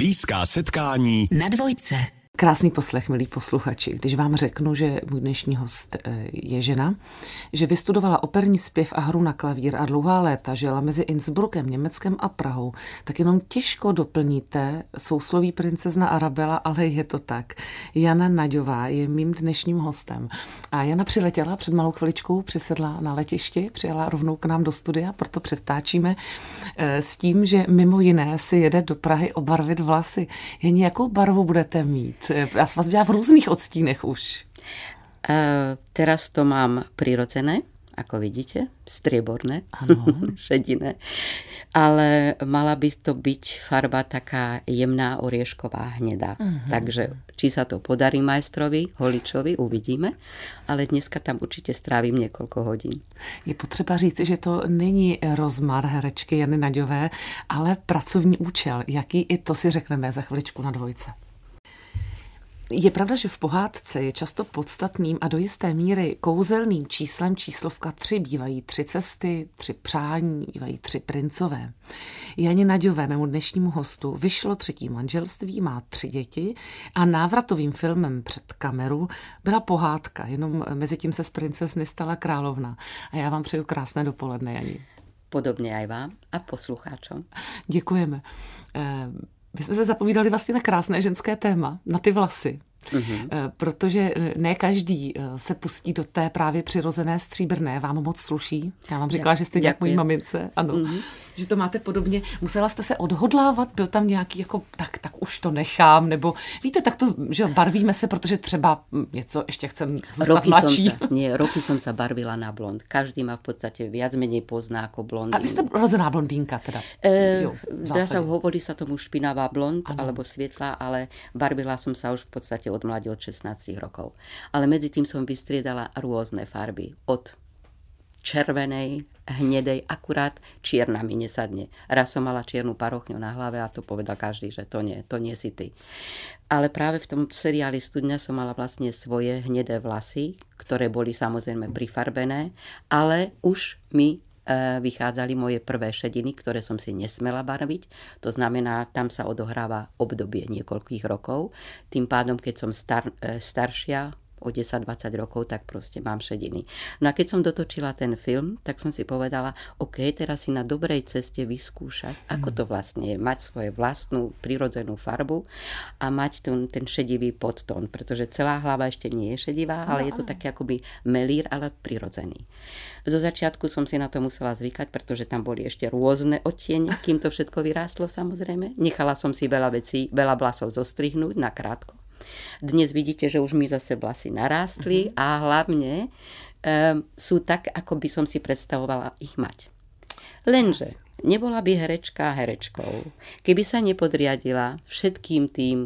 Blízká setkání na Dvojce. Krásný poslech, milí posluchači, když vám řeknu, že můj dnešní host je žena, že vystudovala operní zpěv a hru na klavír a dlouhá léta žila mezi Innsbruckem, Německem a Prahou, tak jenom těžko doplníte sousloví princezna Arabela, ale je to tak. Jana Naďová je mým dnešním hostem. A Jana přiletěla před malou chviličkou, přisedla na letišti, přijela rovnou k nám do studia, proto předtáčíme s tím, že mimo jiné si jede do Prahy obarvit vlasy. Jen jakou barvu budete mít? Ja som vás videla v rôznych odstínech už. Teraz to mám prirodzené, ako vidíte, strieborné, šediné, ale mala by to byť farba taká jemná oriešková hnedá. Takže či sa to podarí majstrovi, holičovi, uvidíme, ale dneska tam určite strávím niekoľko hodín. Je potřeba říci, že to není rozmar herečky Jany Naďové, ale pracovní účel. Jaký, i to si řekneme za chviličku na Dvojce. Je pravda, že v pohádce je často podstatným a do jisté míry kouzelným číslem číslovka 3. Bývají 3 cesty, 3 přání, bývají 3 princové. Janě Naďové, mému dnešnímu hostu, vyšlo 3. manželství, má 3 děti a návratovým filmem před kameru byla pohádka, jenom mezi tím se z princezny stala královna. A já vám přeju krásné dopoledne, Jani. Podobně aj vám a poslucháčom. Děkujeme. My jsme se zapovídali vlastně na krásné ženské téma, na ty vlasy. Protože ne každý se pustí do té právě přirozené stříbrné. Vám moc sluší. Já vám říkala, že jste jak mojí mamince. Ano, že to máte podobně. Musela jste se odhodlávat? Byl tam nějaký jako, tak už to nechám, nebo víte, tak to, že barvíme se, protože třeba něco ještě chcem zůstat mladší. Roky som sa barvila na blond. Každý ma v podstate viac menej pozná ako blondín. A vy ste rozená blondínka teda? Hovorí sa tomu špinavá blond, alebo svietla, ale barvila som sa už v podstate od mladí, od 16 rokov. Ale medzi tým som vystriedala rôzne farby. Od červenej, hnedej, akurát čierna mi nesadne. Raz som mala čiernu parochňu na hlave a to povedal každý, že to nie si ty. Ale práve v tom seriáli Studňa som mala vlastne svoje hnedé vlasy, ktoré boli samozrejme prifarbené, ale už mi vychádzali moje prvé šediny, ktoré som si nesmela barviť. To znamená, tam sa odohráva obdobie niekoľkých rokov. Tým pádom, keď som staršia, o 10-20 rokov, tak proste mám šediny. No a keď som dotočila ten film, tak som si povedala, OK, teraz si na dobrej ceste vyskúšať, ako to vlastne je, mať svoju vlastnú prirodzenú farbu a mať ten šedivý podtón, pretože celá hlava ešte nie je šedivá, ale je to taký akoby melír, ale prirodzený. Zo začiatku som si na to musela zvykať, pretože tam boli ešte rôzne odtiene, kým to všetko vyrástlo samozrejme. Nechala som si veľa vlasov zostrihnúť na krátko. Dnes vidíte, že už mi zase vlasy narástli a hlavne sú tak, ako by som si predstavovala ich mať. Lenže nebola by herečka herečkou, keby sa nepodriadila všetkým tým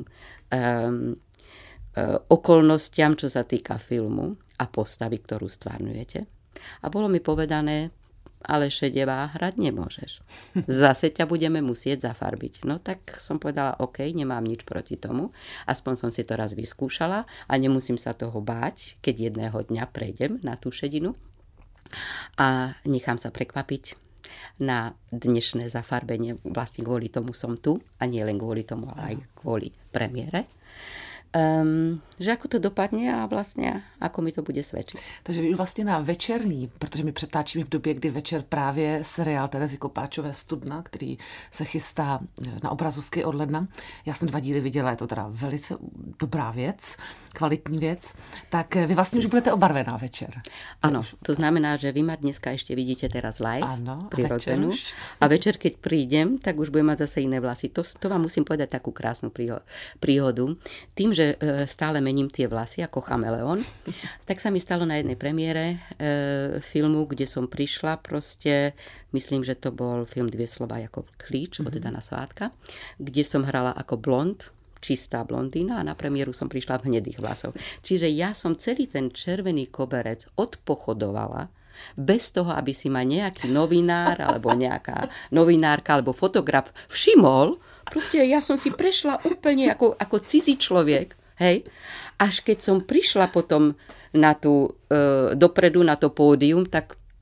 okolnostiam, čo sa týka filmu a postavy, ktorú stvárňujete. A bolo mi povedané, ale šedivá hrať nemôžeš. Zase ťa budeme musieť zafarbiť. No tak som povedala, OK, nemám nič proti tomu. Aspoň som si to raz vyskúšala a nemusím sa toho báť, keď jedného dňa prejdem na tú šedinu. A nechám sa prekvapiť na dnešné zafarbenie. Vlastne kvôli tomu som tu a nie len kvôli tomu, ale aj kvôli premiére. Že ako to dopadne a vlastně ako mi to bude svědčit. Takže vy vlastně na večerní, protože my přetáčíme v době, kdy večer právě seriál Terezy Kopáčové Studna, který se chystá na obrazovky od ledna. Já jsem 2 díly viděla, je to teda velice dobrá věc, kvalitní věc. Tak vy vlastně už budete obarvená večer. Ano, to znamená, že vy ma dneska ešte vidíte teraz live, prirodzenú. A večer, keď prídem, tak už budem mať zase iné vlasy. To vám musím povedať takú krásnu príhodu. Tým, že stále mením tie vlasy ako chameleón, tak sa mi stalo na jednej premiére filmu, kde som prišla proste, myslím, že to bol film Dvě slova ako klíč od Dana Svátka, kde som hrala ako blond, čistá blondína a na premiéru som prišla v hnedých vlasov. Čiže ja som celý ten červený koberec odpochodovala bez toho, aby si ma nejaký novinár alebo nejaká novinárka alebo fotograf všimol. Proste ja som si prešla úplne ako cizí človek, hej. Až keď som prišla potom na tú dopredu, na to pódium, tak v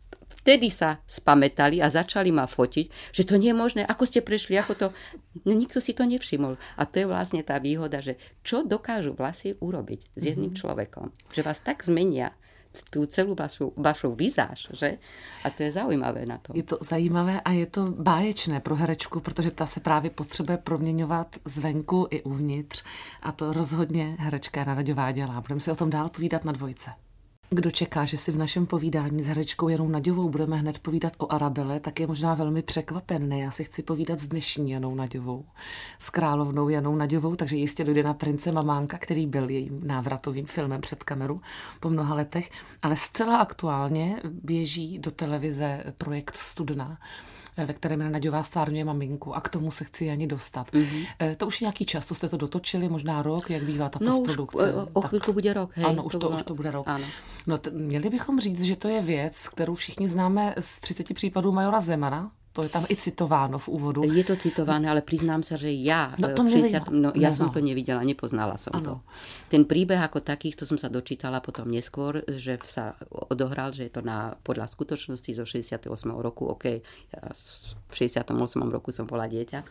vtedy sa spamätali a začali ma fotiť, že to nie je možné, ako ste prešli, ako to... No, nikto si to nevšimol. A to je vlastne tá výhoda, že čo dokážu vlasy urobiť s jedným človekom. Že vás tak zmenia tú celú vašu vizáž, že? A to je zaujímavé na to. Je to zajímavé a je to báječné pro herečku, protože ta se právě potřebuje proměňovat zvenku i uvnitř a to rozhodně herečka Jana Naďová dělá. Budeme si o tom dál povídat na Dvojce. Kdo čeká, že si v našem povídání s herečkou Janou Naďovou budeme hned povídat o Arabele, tak je možná velmi překvapen. Ne, já si chci povídat s dnešní Janou Naďovou, s královnou Janou Naďovou, takže jistě dojde na Prince Mamánka, který byl jejím návratovým filmem před kameru po mnoha letech, ale zcela aktuálně běží do televize projekt Studna, ve kterém Jana Naďová stvárňuje maminku a k tomu se chci ani dostat. To už nějaký čas, to jste to dotočili, možná rok, jak bývá ta postprodukce? No už o chvíľku bude rok. Hej, ano, už to bude rok. Áno. No měli bychom říct, že to je věc, kterou všichni známe z 30 případů majora Zemana. To je tam i citováno v úvodu. Je to citované, ale priznám sa, že ja som to nevidela, nepoznala som to. Ten príbeh ako taký, to som sa dočítala potom neskôr, že sa odohral, že je to podľa skutočnosti zo 68. roku. OK, ja v 68. roku som bola dieťa.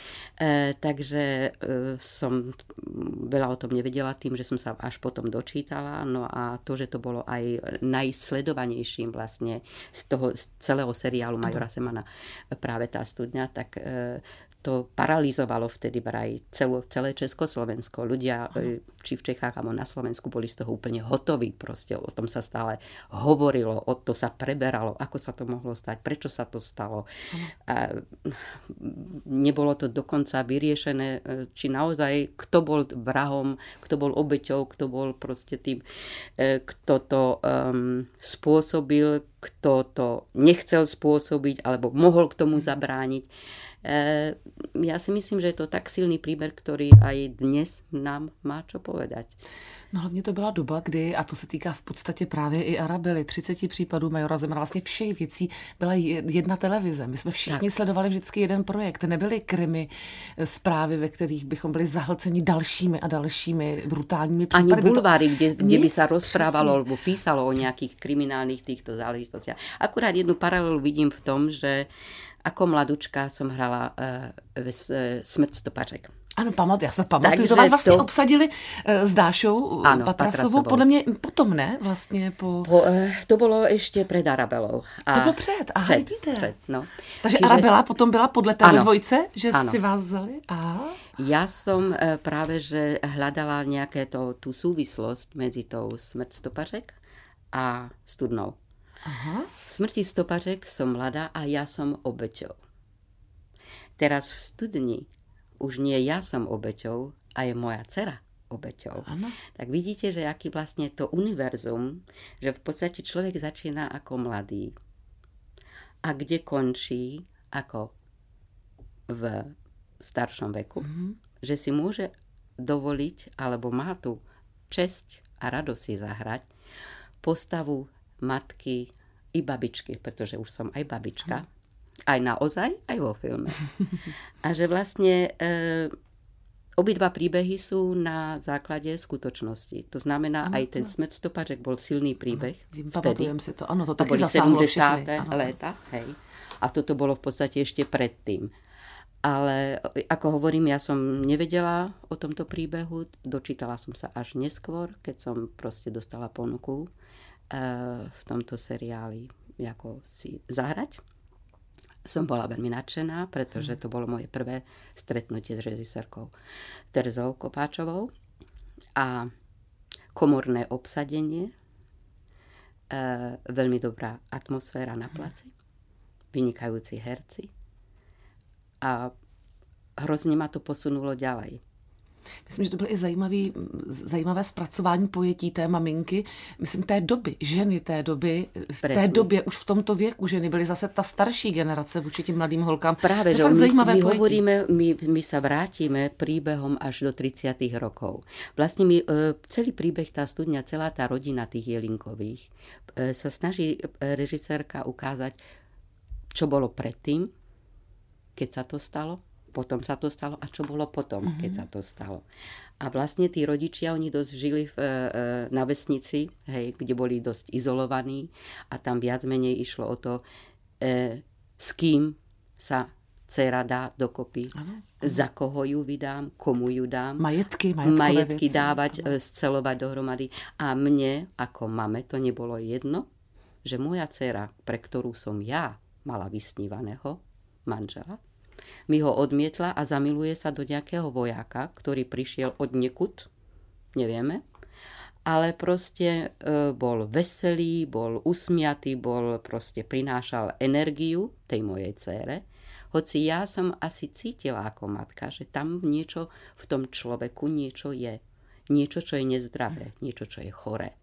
Takže som veľa o tom nevedela tým, že som sa až potom dočítala. No a to, že to bolo aj najsledovanejším vlastne z celého seriálu majora Zemana práve tá Studňa, tak to paralizovalo vtedy vraj celé Československo. Ľudia, či v Čechách, alebo na Slovensku, boli z toho úplne hotoví. Proste o tom sa stále hovorilo, o to sa preberalo, ako sa to mohlo stať, prečo sa to stalo. A nebolo to dokonca vyriešené, či naozaj kto bol vrahom, kto bol obeťou, kto bol proste tým, kto to spôsobil, kto to nechcel spôsobiť, alebo mohol k tomu zabrániť. Ja si myslím, že je to tak silný príbeh, ktorý aj dnes nám má čo povedať. No hlavně to byla doba, kdy, a to se týká v podstatě právě i Arabely, 30 případů majora Zemana, vlastně všech věcí byla jedna televize. My jsme všichni sledovali vždycky jeden projekt. Nebyly krimi, zprávy, ve kterých bychom byli zahlceni dalšími a dalšími brutálními případy. Ani bulváry, kde by sa rozprávalo alebo písalo o nejakých kriminálnych týchto záležitostiach. Akurát jednu paralelu vidím v tom, že ako mladučka som hrala Smrť stopařek. Ano, já se pamatuju, to vás vlastně obsadili s Dášou Patrasovou, podle mě potom, ne? Vlastně to bylo ještě před Arabelou. To bylo před, aha, vidíte. Před, no. Takže Arabela potom byla podle téhle dvojce, že si vás vzali? Aha. Ja som práve, že hľadala nejaké tú súvislosť medzi tou Smrť stopařek a Studnou. Aha. V Smrti stopařek som mladá a ja som obeťou. Teraz v Studni už nie ja som obeťou a je moja dcera obeťou. Ano. Tak vidíte, že aký vlastne to univerzum, že v podstate človek začína ako mladý a kde končí ako v staršom veku, že si môže dovoliť, alebo má tu česť a radosť si zahrať postavu matky i babičky, pretože už som aj babička. Aj naozaj, aj vo filme. A že vlastne obidva príbehy sú na základe skutočnosti. To znamená, aj ten Smrť stopařek bol silný príbeh. Pamatujem si to. Ano, to taky boli zasáhlo 70. léta. Hej. A toto bolo v podstate ešte predtým. Ale ako hovorím, ja som nevedela o tomto príbehu. Dočítala som sa až neskôr, keď som proste dostala ponuku v tomto seriáli ako si zahrať. Som bola veľmi nadšená, pretože to bolo moje prvé stretnutie s režisérkou Terezou Kopáčovou a komorné obsadenie, veľmi dobrá atmosféra na placi, vynikajúci herci a hrozně ma to posunulo ďalej. Myslím, že to bylo i zajímavé zpracování pojetí té maminky. Myslím, té doby, ženy té doby, v té době už v tomto věku ženy byly zase ta starší generace vůči těm mladým holkám. Práve, že my sa vrátime príbehom až do 30. rokov. Vlastne celý príbeh, tá Studňa, celá tá rodina tých Jelinkových sa snaží režisérka ukázať, čo bolo predtým, keď sa to stalo, potom sa to stalo a čo bolo potom, keď sa to stalo. A vlastne tí rodičia, oni dosť žili na vesnici, hej, kde boli dosť izolovaní a tam viac menej išlo o to, s kým sa dcera dá dokopy, za koho ju vydám, komu ju dám. Majetky dávať, scelovať dohromady. A mne, ako mame, to nebolo jedno, že moja dcera, pre ktorú som ja mala vysnívaného manžela, mi ho odmietla a zamiluje sa do nejakého vojáka, ktorý prišiel od niekud, nevieme, ale proste bol veselý, bol usmiatý, prinášal energiu tej mojej dcére, hoci ja som asi cítila ako matka, že tam niečo v tom človeku niečo je. Niečo, čo je nezdravé, niečo, čo je choré.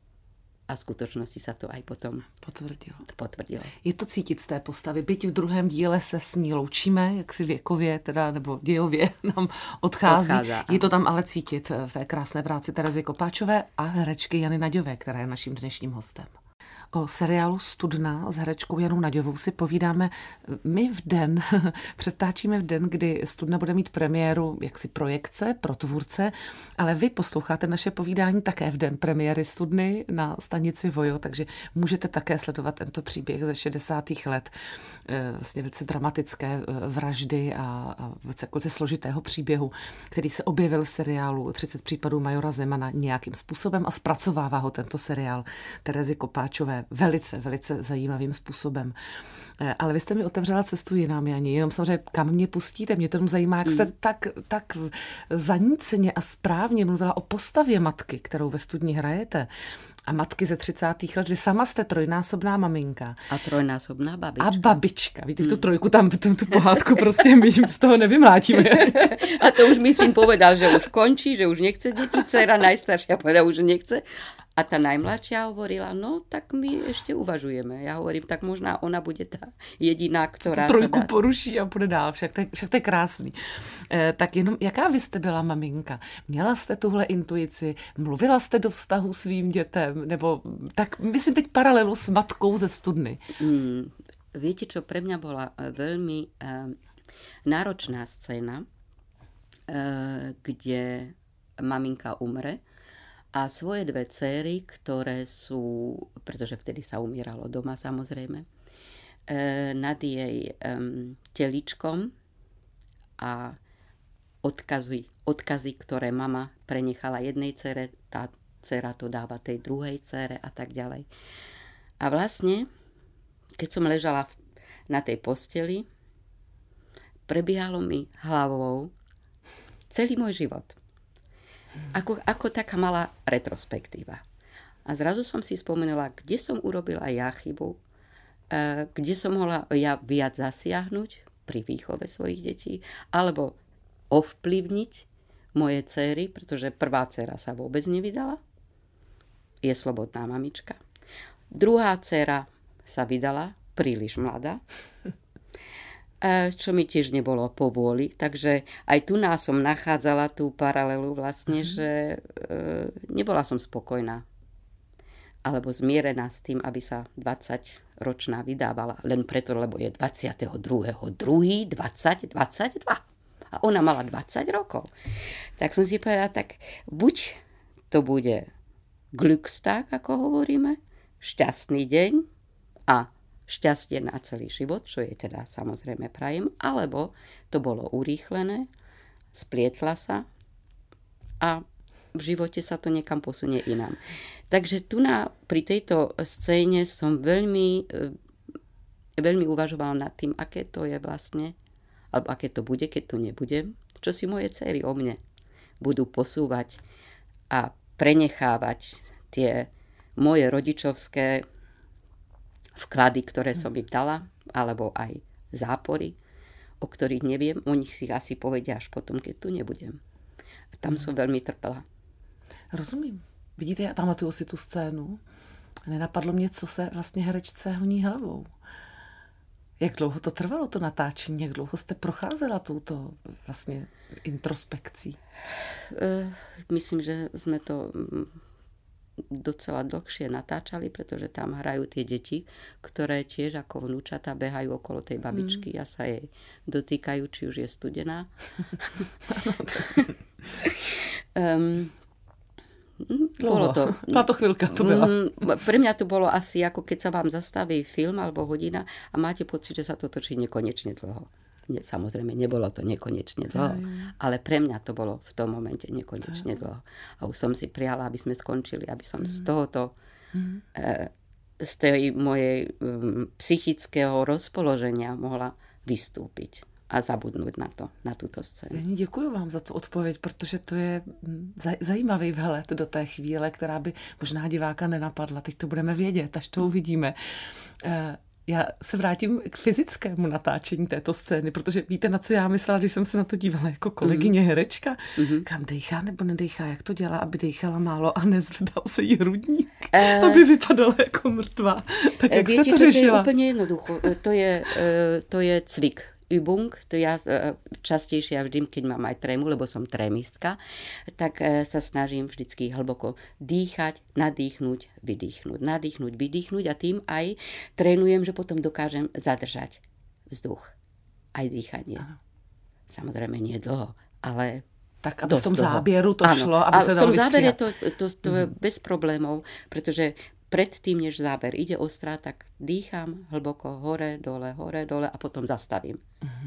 A v skutočnosti sa to aj potom potvrdilo. Je to cítit z té postavy. Byť v druhém díle se s ní loučíme, jak si věkově teda, nebo dějově nám odchází. Je to tam ale cítit v té krásné práci Terezy Kopáčové a herečky Jany Naďové, která je naším dnešním hostem. O seriálu Studna s herečkou Janou Naďovou si povídáme my předtáčíme v den, kdy Studna bude mít premiéru jaksi projekce pro tvůrce, ale vy posloucháte naše povídání také v den premiéry Studny na stanici Vojo, takže můžete také sledovat tento příběh ze 60. let, vlastně velice dramatické vraždy a velice složitého příběhu, který se objevil v seriálu 30 případů majora Zemana nějakým způsobem a zpracovává ho tento seriál Terezy Kopáčové velice, velice zajímavým způsobem. Ale vy jste mi otevřela cestu jinam, Jani. Jenom samozřejmě, kam mě pustíte? Mě to zajímá, jak jste tak zaníceně a správně mluvila o postavě matky, kterou ve Studni hrajete. A matky ze 30. let. Vy sama jste trojnásobná maminka. A trojnásobná babička. A babička. Víte, tu trojku tam, tu pohádku prostě my z toho nevymlátíme. A to už myslím povedal, že už končí, že už nechce deti. Dcera najstaršia povedala, že nechce. A tá najmladšia hovorila, no tak my ešte uvažujeme. Ja hovorím, tak možná ona bude tá jediná, ktorá trojku poruší a půjde dál. Však to je krásný. Tak jenom, jaká vy jste byla maminka? Měla jste tuhle intuici? Mluvila jste do vztahu svým dětem? Nebo tak myslím teď paralelu s matkou ze Studny. Viete, čo pre mňa bola veľmi náročná scéna, kde maminka umre, a svoje dve dcéry, ktoré sú, pretože vtedy sa umíralo doma samozrejme, nad jej teličkom a odkazy, ktoré mama prenechala jednej dcere, tá dcera to dáva tej druhej dcere a tak ďalej. A vlastne, keď som ležala na tej posteli, prebiehalo mi hlavou celý môj život. Ako taká malá retrospektíva. A zrazu som si spomenula, kde som urobila ja chybu, kde som mohla ja viac zasiahnuť pri výchove svojich detí, alebo ovplyvniť moje dcéry, pretože prvá dcéra sa vôbec nevydala. Je slobodná mamička. Druhá dcéra sa vydala, príliš mladá, čo mi tiež nebolo po vôli. Takže aj tu som nachádzala tú paralelu vlastne, že nebola som spokojná alebo zmierená s tým, aby sa 20-ročná vydávala len preto, lebo je 22.2.2022. A ona mala 20 rokov. Tak som si povedala, tak buď to bude Glückstag, ako hovoríme, šťastný deň a šťastie na celý život, čo je teda samozrejme prajem, alebo to bolo urýchlené, splietla sa a v živote sa to niekam posunie inám. Takže tu pri tejto scéne som veľmi, veľmi uvažovala nad tým, aké to je vlastne, alebo aké to bude, keď tu nebudem, čo si moje dcery o mne budú posúvať a prenechávať tie moje rodičovské vklady, ktoré som im dala, alebo aj zápory, o ktorých neviem, o nich si asi povedia až potom, keď tu nebudem. A tam som veľmi trpela. Rozumím. Vidíte, já pamatuju si tu scénu. Nenapadlo mě, co se vlastně herečce honí hlavou. Jak dlouho to trvalo, to natáčení? Jak dlouho jste procházela touto vlastně introspekcí? Myslím, že sme to docela dlhšie natáčali, pretože tam hrajú tie deti, ktoré tiež ako vnúčata behajú okolo tej babičky a sa jej dotýkajú, či už je studená. Bolo to. Táto chvíľka to bola. Pre mňa to bolo asi ako keď sa vám zastaví film alebo hodina a máte pocit, že sa to točí nekonečne dlho. Samozrejme, nebolo to nekonečne dlho, ale pre mňa to bolo v tom momente nekonečne dlho. A už som si prijala, aby sme skončili, aby som z tohoto, z tej mojej psychického rozpoloženia mohla vystúpiť a zabudnúť na túto scénu. Děkuji vám za tu odpověď, protože to je zajímavý vhled do té chvíle, která by možná diváka nenapadla. Teď to budeme vědět, až to uvidíme. Já se vrátím k fyzickému natáčení této scény, protože víte, na co já myslela, když jsem se na to dívala jako kolegyně herečka? Kam dejchá nebo nedejchá, jak to dělá, aby dejchala málo a nezvedal se jí hrudník, aby vypadala jako mrtvá. Tak jak jste to řešila? To je úplně jednoducho. To je cvik. Übung, to ja častejšie vždy, keď mám aj trému, lebo som trémistka, tak sa snažím vždycky hlboko dýchať, nadýchnuť, vydýchnuť, nadýchnuť, vydýchnuť a tým aj trénujem, že potom dokážem zadržať vzduch, aj dýchanie. Aha. Samozrejme nie dlho, ale tak aby v tom záběru to šlo, aby sa dalo vystříhat. V tom zábere to je bez problémov, pretože predtým, než záber ide ostrá, tak dýcham hlboko hore, dole a potom zastavím.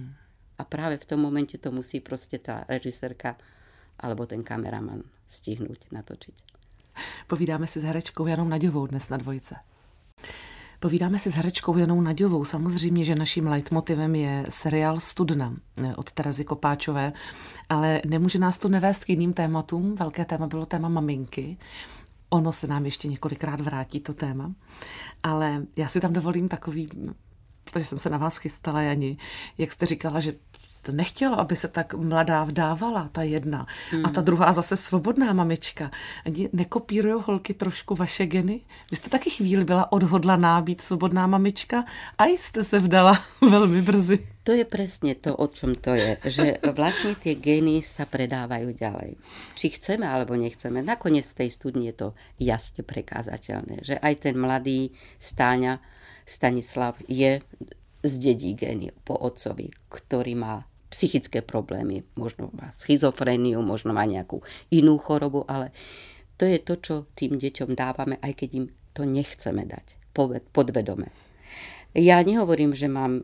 A práve v tom momente to musí proste tá režisérka alebo ten kameraman stihnúť, natočiť. Povídáme si s herečkou Janou Naďovou dnes na Dvojce. Povídáme si s herečkou Janou Naďovou. Samozřejmě, že naším leitmotivem je seriál Studna od Terezy Kopáčové, ale nemůže nás to nevést k jiným tématům. Velké téma bylo téma maminky. Ono se nám ještě několikrát vrátí to téma, ale já si tam dovolím takový, protože jsem se na vás chystala, Jani, jak jste říkala, že jste nechtěla, aby se tak mladá vdávala, ta jedna, a ta druhá zase svobodná mamička. Ani nekopírujou holky trošku vaše geny? Vy jste taky chvíli byla odhodlaná být svobodná mamička a jste se vdala velmi brzy. To je presne to, o čom to je, že vlastne tie gény sa predávajú ďalej. Či chceme, alebo nechceme. Nakoniec v tej studni je to jasne prekázateľné, že aj ten mladý Stanislav je zdedí gény po otcovi, ktorý má psychické problémy, možno má schizofréniu, možno má nejakú inú chorobu, ale to je to, čo tým deťom dávame, aj keď im to nechceme dať, podvedome. Ja nehovorím, že mám...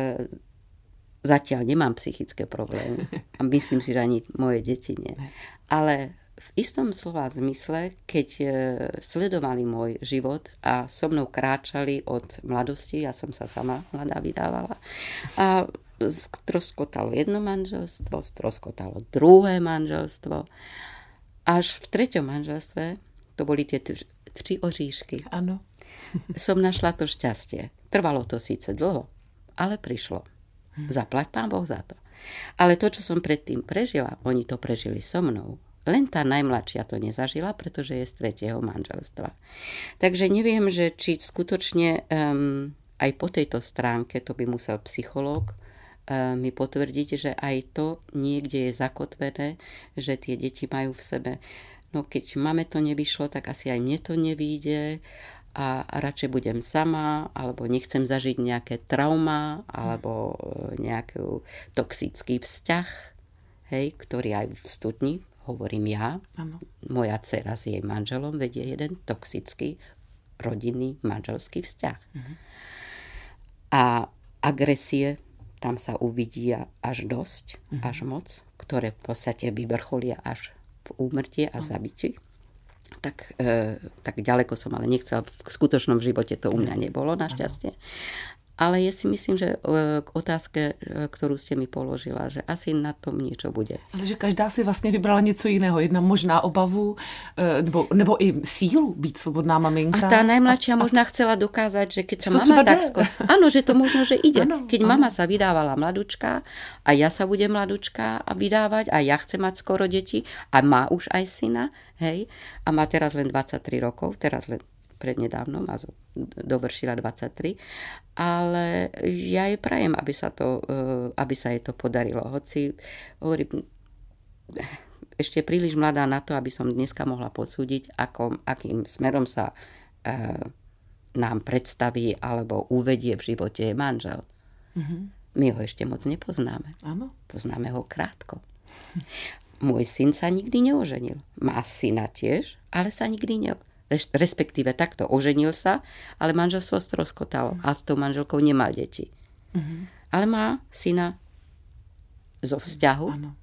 Zatiaľ nemám psychické problémy a myslím si, že ani moje deti nie. Ale v istom slova zmysle, keď sledovali môj život a so mnou kráčali od mladosti, ja som sa sama mladá vydávala, a stroskotalo jedno manželstvo, stroskotalo druhé manželstvo. Až v treťom manželstve, to boli tie 3 oříšky, ano. Som našla to šťastie. Trvalo to síce dlho, ale prišlo. Zaplať Pán Boh za to. Ale to, čo som predtým prežila, oni to prežili so mnou. Len tá najmladšia to nezažila, pretože je z 3. manželstva. Takže neviem, že či skutočne aj po tejto stránke, to by musel psychológ mi potvrdiť, že aj to niekde je zakotvené, že tie deti majú v sebe. No keď mame to nevyšlo, tak asi aj mne to nevyjde a radšej budem sama, alebo nechcem zažiť nejaké trauma, alebo nejaký toxický vzťah, hej, ktorý aj v studni, hovorím ja, ano. Moja dcera s jej manželom vedie jeden toxický rodinný manželský vzťah. A agresie, tam sa uvidia až dosť, až moc, ktoré v podstate vyvrcholia až v úmrtie a zabití. Tak ďaleko som ale nechcela. V skutočnom živote to u mňa nebolo, našťastie. Ale ja si myslím, že k otázke, ktorú ste mi položila, že asi na tom niečo bude. Ale že každá si vlastně vybrala něco jiného. Jedna možná obavu, nebo i sílu být svobodná maminka. A tá najmladšia možná chcela dokázať, že keď sa mama tak skoro... Áno, že to možno, že ide. Keď mama sa vydávala mladučka a ja sa budem mladučka a vydávať a ja chcem mať skoro deti a má už aj syna, hej, a má teraz len 23 rokov, teraz len prednedávnom a dovršila 23, ale ja jej prajem, aby sa jej to podarilo. Hoci hovorím, ešte príliš mladá na to, aby som dneska mohla posúdiť, akým smerom sa nám predstaví alebo uvedie v živote manžel. My ho ešte moc nepoznáme. Áno. Poznáme ho krátko. Môj syn sa nikdy neoženil. Má syna tiež, ale sa nikdy respektíve takto oženil sa, ale manželstvo stroskotalo a s tou manželkou nemal deti. Ale má syna zo vzťahu. Áno.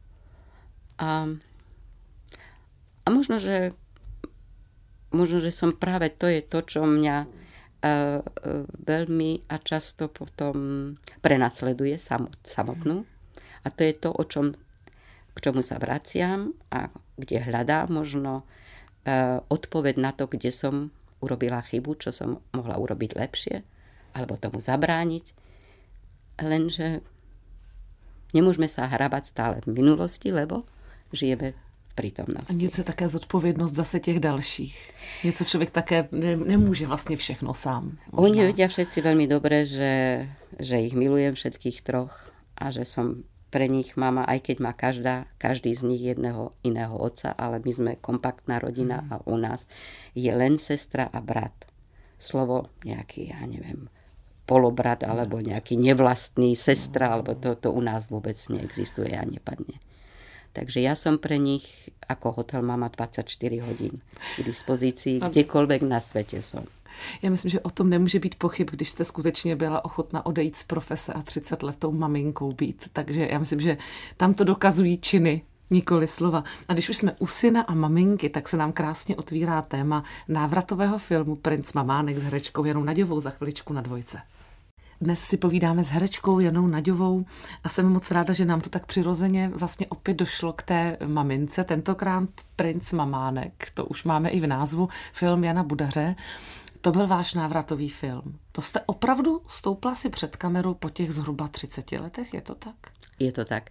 A možno, že som práve, to je to, čo mňa veľmi a často potom prenasleduje samotnú. A to je to, k čomu sa vraciam a kde hľadám možno odpoveď na to, kde som urobila chybu, čo som mohla urobiť lepšie, alebo tomu zabrániť. Lenže nemôžeme sa hrabať stále v minulosti, lebo žijeme prítomnosti. A něco je také zodpovědnost zase těch dalších. Něco člověk také nemůže vlastně všechno sám. Možná. Oni vedia všetci veľmi dobre, že ich milujem všetkých troch a že som pre nich mama, aj keď má každý z nich jedného iného otca, ale my sme kompaktná rodina a u nás je len sestra a brat. Slovo nejaký, ja neviem, polobrat alebo nejaký nevlastný sestra, alebo to u nás vôbec neexistuje a nepadne. Takže ja som pre nich ako hotel mama 24 hodín k dispozícii, kdekoľvek na svete som. Já myslím, že o tom nemůže být pochyb, když jste skutečně byla ochotna odejít z profese a 30 let tou maminkou být. Takže já myslím, že tam to dokazují činy, nikoli slova. A když už jsme u syna a maminky, tak se nám krásně otvírá téma návratového filmu Princ Mamánek s herečkou Janou Naďovou za chviličku na Dvojce. Dnes si povídáme s herečkou Janou Naďovou a jsem moc ráda, že nám to tak přirozeně vlastně opět došlo k té mamince. Tentokrát Princ Mamánek, to už máme i v názvu, film Jana Budaře. To byl váš návratový film. To jste opravdu stoupla si před kameru po těch zhruba 30 letech, je to tak? Je to tak.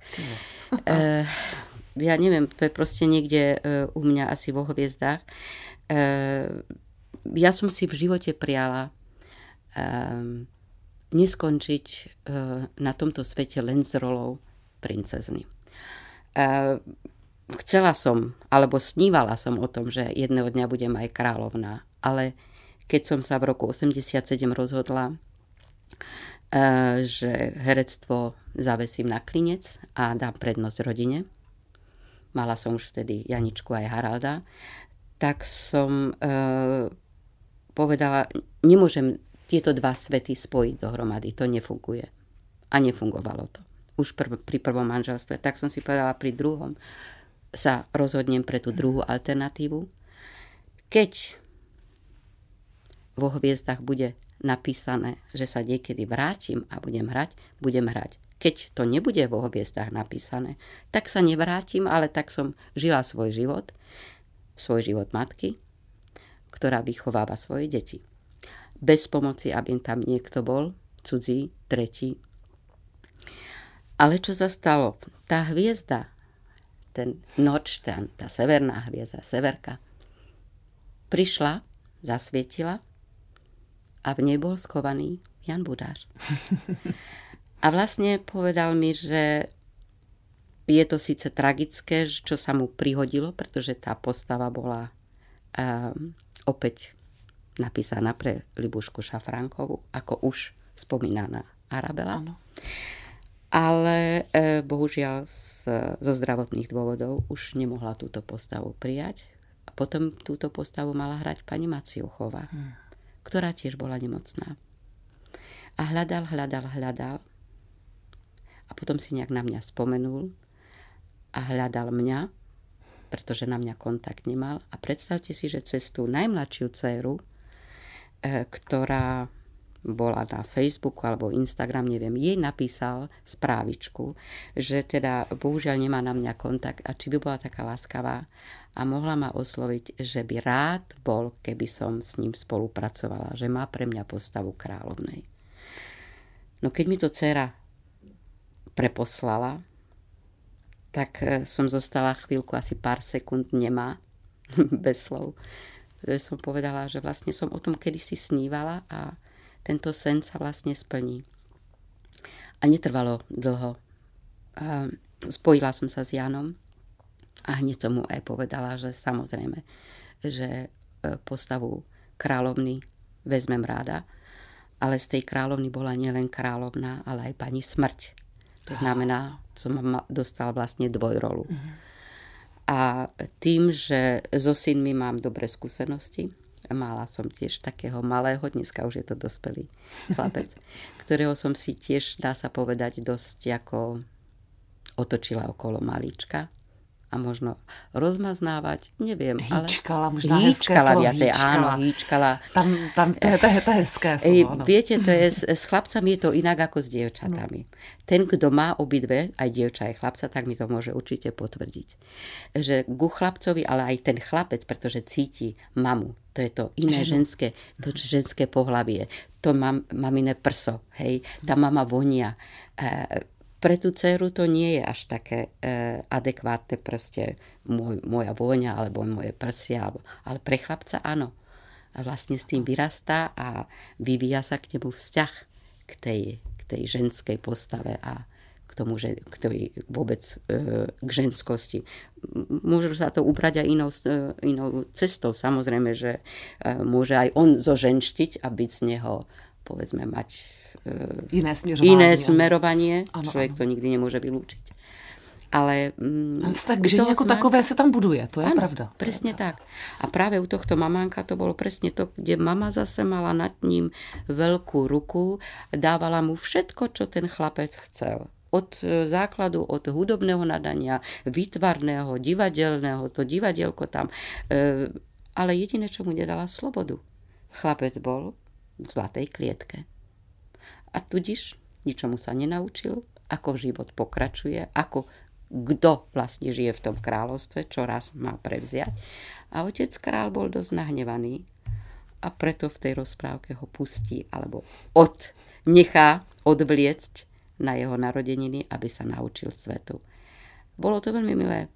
Ja neviem, to je proste niekde u mňa asi vo hviezdách. Ja som si v živote priala neskončiť na tomto svete len s rolou princezny. Chcela som, alebo snívala som o tom, že jedného dňa budem aj kráľovná, ale keď som sa v roku 87 rozhodla, že herectvo zavesím na klinec a dám prednosť rodine, mala som už vtedy Janičku aj Haralda, tak som povedala, nemôžem tieto dva svety spojiť dohromady. To nefunguje. A nefungovalo to. Už pri prvom manželstve. Tak som si povedala, pri druhom sa rozhodnem pre tú druhú alternatívu. Keď vo hviezdach bude napísané, že sa niekedy vrátim a budem hrať. Keď to nebude vo hviezdach napísané, tak sa nevrátim, ale tak som žila svoj život matky, ktorá vychováva svoje deti. Bez pomoci, aby tam niekto bol, cudzí, tretí. Ale čo sa stalo? Tá hviezda, ten Nordstern, tá severná hviezda, severka, prišla, zasvietila a v nej bol skovaný Jan Budář. A vlastne povedal mi, že je to síce tragické, čo sa mu prihodilo, pretože tá postava bola opäť napísaná pre Libušku Šafránkovú, ako už spomínaná Arabela. Áno. Ale bohužiaľ zo zdravotných dôvodov už nemohla túto postavu prijať. A potom túto postavu mala hrať pani Maciuchová, ktorá tiež bola nemocná. A hľadal. A potom si nejak na mňa spomenul a hľadal mňa, pretože na mňa kontakt nemal. A predstavte si, že cez tú najmladšiu dceru, ktorá bola na Facebooku alebo Instagram, neviem, jej napísal správičku, že teda bohužiaľ nemá na mňa kontakt a či by bola taká láskavá a mohla ma osloviť, že by rád bol, keby som s ním spolupracovala, že má pre mňa postavu kráľovnej. No keď mi to dcera preposlala, tak som zostala chvíľku, asi pár sekúnd nemá, bez slov. Že som povedala, že vlastne som o tom kedysi snívala a tento sen sa vlastne splní. A netrvalo dlho. Spojila som sa s Janom A hneď som mu aj povedala, že samozrejme, že postavu kráľovny vezmem ráda, ale z tej kráľovny bola nielen kráľovná, ale aj pani smrť. To znamená, som dostal vlastne dvojrolu. A tým, že so synmi mám dobré skúsenosti, mala som tiež takého malého, dneska už je to dospelý chlapec, ktorého som si tiež, dá sa povedať, dosť ako otočila okolo malíčka a možno rozmaznávať, neviem. Hýčkala, možná hýčkala slovo, viacej, áno, hýčkala. Tam to je hezké slovo. No. Viete, to je, s chlapcami je to inak ako s dievčatami. No. Ten, kto má obidve, aj dievča, aj chlapca, tak mi to môže určite potvrdiť. Že ku chlapcovi, ale aj ten chlapec, pretože cíti mamu, to je to iné ženské, to ženské pohlavie, to mamine prso, hej, tá mama vonia. Pre tú dceru to nie je až také adekvátne proste moja vôňa alebo moje prsia, ale pre chlapca áno. A vlastne s tým vyrastá a vyvíja sa k nemu vzťah k tej ženskej postave a k tomu, že vôbec k ženskosti. Môže sa to ubrať aj inou cestou. Samozrejme, že môže aj on zoženštiť a byť z neho, povedzme, mať iné smerovanie. Ano, človek to nikdy nemôže vylúčiť. Ale vztah k žene ako takové sa tam buduje, to je pravda. Presne tak. A práve u tohto mamánka to bolo presne to, kde mama zase mala nad ním veľkú ruku, dávala mu všetko, čo ten chlapec chcel. Od základu, od hudobného nadania, výtvarného, divadelného, to divadielko tam. Ale jediné, čo mu nedala, slobodu. Chlapec bol v zlatej klietke. A tudíž ničomu sa nenaučil, ako život pokračuje, ako kto vlastne žije v tom kráľovstve, čo raz má prevziať. A otec kráľ bol dosť nahnevaný a preto v tej rozprávke ho pustí, alebo nechá odvliecť na jeho narodeniny, aby sa naučil svetu. Bolo to veľmi milé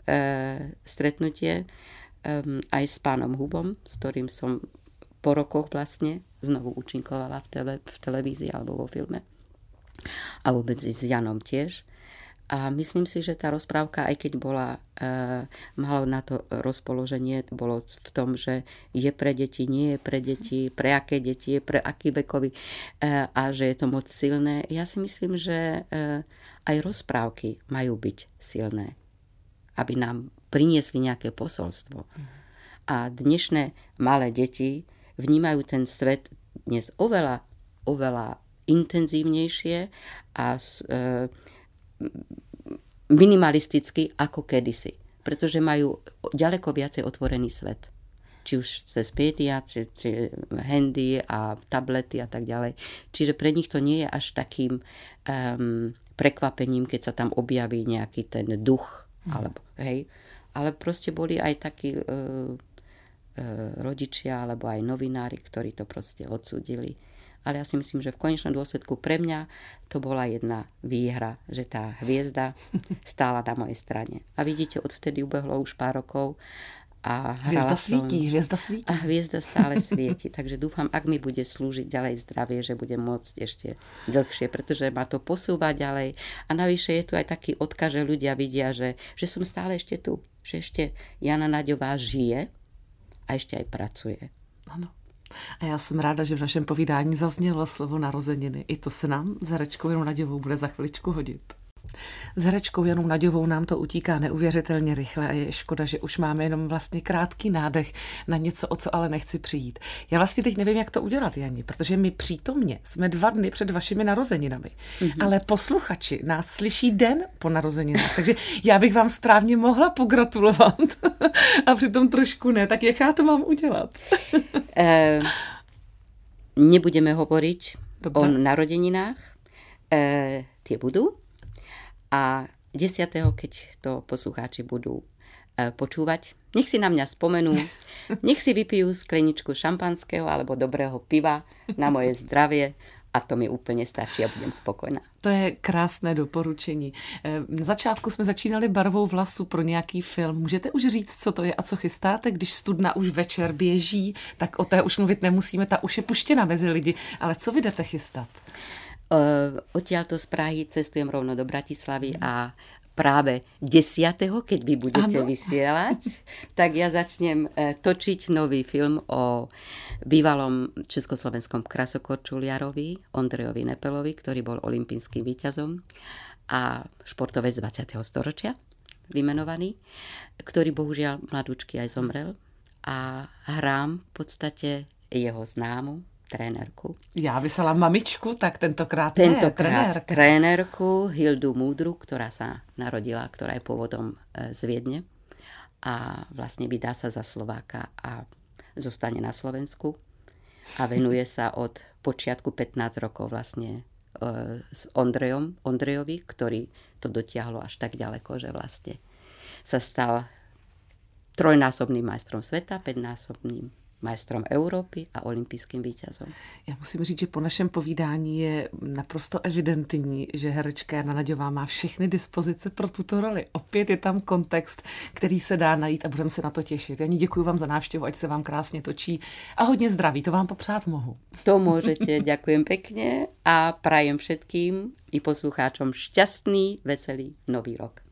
stretnutie aj s pánom Hubom, s ktorým som po rokoch vlastne znovu účinkovala v televízii alebo vo filme. A vôbec s Janom tiež. A myslím si, že tá rozprávka, aj keď malo na to rozpoloženie, bolo v tom, že je pre deti, nie je pre deti, pre aké deti, pre aký vekový a že je to moc silné. Ja si myslím, že aj rozprávky majú byť silné, aby nám priniesli nejaké posolstvo. A dnešné malé deti vnímajú ten svet dnes oveľa, oveľa intenzívnejšie a minimalisticky ako kedysi. Pretože majú ďaleko viacej otvorený svet. Či už cez médiá, či handy a tablety a tak ďalej. Čiže pre nich to nie je až takým prekvapením, keď sa tam objaví nejaký ten duch. Alebo, hej. Ale proste boli aj takí rodičia alebo aj novinári, ktorí to proste odsúdili. Ale ja si myslím, že v konečnom dôsledku pre mňa to bola jedna výhra, že tá hviezda stála na mojej strane. A vidíte, odvtedy ubehlo už pár rokov a hviezda svítí. A hviezda stále svieti. Takže dúfam, ak mi bude slúžiť ďalej zdravie, že budem môcť ešte dlhšie, pretože ma to posúva ďalej. A navyše je tu aj taký odkaz, že ľudia vidia, že som stále ešte tu. Že ešte Jana Naďová žije a ešte aj pracuje. Ano. A já jsem ráda, že v našem povídání zaznělo slovo narozeniny. I to se nám s herečkou Janou Naďovou bude za chviličku hodit. S herečkou Janou Naďovou nám to utíká neuvěřitelně rychle a je škoda, že už máme jenom vlastně krátký nádech na něco, o co ale nechci přijít. Já vlastně teď nevím, jak to udělat, Jani, protože my přítomně jsme 2 dny před vašimi narozeninami, ale posluchači nás slyší den po narozeninách, takže já bych vám správně mohla pogratulovat a přitom trošku ne, tak jak já to mám udělat? Nebudeme hovoriť o narodeninách, tie budú. A 10. keď to poslucháči budú počúvať, nech si na mňa spomenú, nech si vypijú skleničku šampanského alebo dobrého piva na moje zdravie a to mi úplně stačí a budem spokojná. To je krásné doporučení. Na začátku jsme začínali barvou vlasu pro nějaký film. Můžete už říct, co to je a co chystáte? Když Studna už večer běží, tak o té už mluvit nemusíme, ta už je puštěna mezi lidi. Ale co vy jdete chystat? Odtiaľto z Prahy cestujem rovno do Bratislavy a práve 10., keď vy budete vysielať, tak ja začnem točiť nový film o bývalom československom krasokorčuliarovi Ondrejovi Nepelovi, ktorý bol olympijským víťazom a športovec 20. storočia vymenovaný, ktorý bohužiaľ mladúčky aj zomrel a hrám v podstate jeho známu trénerku. Já vysela mamičku, tak tentokrát trénerku Hildu Múdru, ktorá sa narodila, ktorá je pôvodom z Viedne a vlastne vydá sa za Slováka a zostane na Slovensku a venuje sa od počiatku 15 rokov vlastne s Ondrejovi, ktorý to dotiahlo až tak ďaleko, že vlastne sa stal 3-násobným majstrom sveta, 5-násobným majstrom Európy a olympijským víťazom. Já musím říct, že po našem povídání je naprosto evidentní, že herečka Jana Naďová má všechny dispozice pro tuto roli. Opět je tam kontext, který se dá najít a budeme se na to těšit. Jani, děkuji vám za návštěvu, ať se vám krásně točí a hodně zdraví, to vám popřát mohu. To môžete, ďakujem pekne a prajem všetkým i poslucháčom šťastný, veselý nový rok.